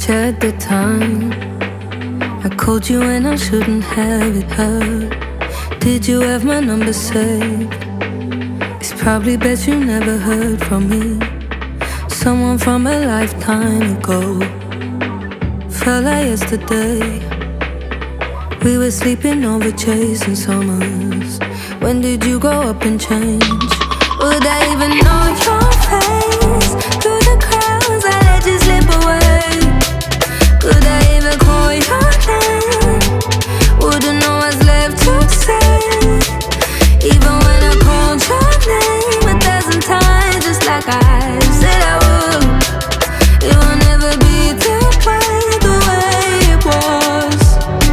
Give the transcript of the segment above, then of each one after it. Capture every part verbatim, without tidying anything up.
at the time. I called you and I shouldn't have it heard. Did you have my number saved? It's probably best you never heard from me. Someone from a lifetime ago. Felt like yesterday. We were sleeping over chasing summers. When did you grow up and change? Would I even know your face? Through the crowds I let you slip away. Could I even call your name? Wouldn't know what's left to say. Even when I called your name a dozen times, just like I said I would. It will never be the way, the way it was.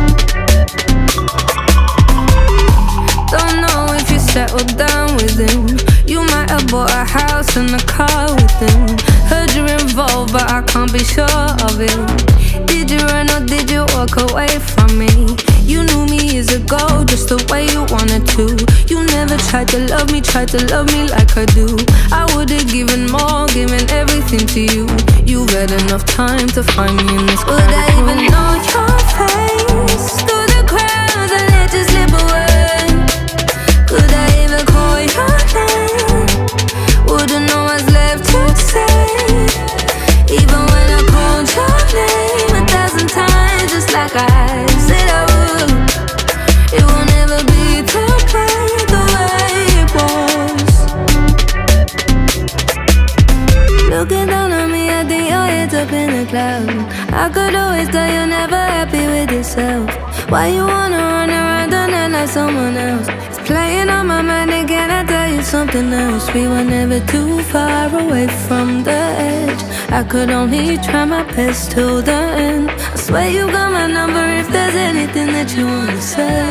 Don't know if you settled down with him. You might have bought a house and a car with him. Heard you're involved, but I can't be sure of it. Did you run or did you walk away from me? You knew me years ago, just the way you wanted to. You never tried to love me, tried to love me like I do. I would've given more, given everything to you. You've had enough time to find me in this. Would I even know your face? Through the crowds I let you slip away. Could I even call your name? Wouldn't know what's left to say. Even when I called your name a dozen times, just like I said I would. It will never be the way, the way it was. Looking down on me, I think your head's up in the cloud. I could always tell you're never happy with yourself. Why you wanna run around and act like someone else? It's playing on my mind again, I tell you something else. We were never too far away from the edge. I could only try my best till the end. I swear you got my number if there's anything that you wanna say.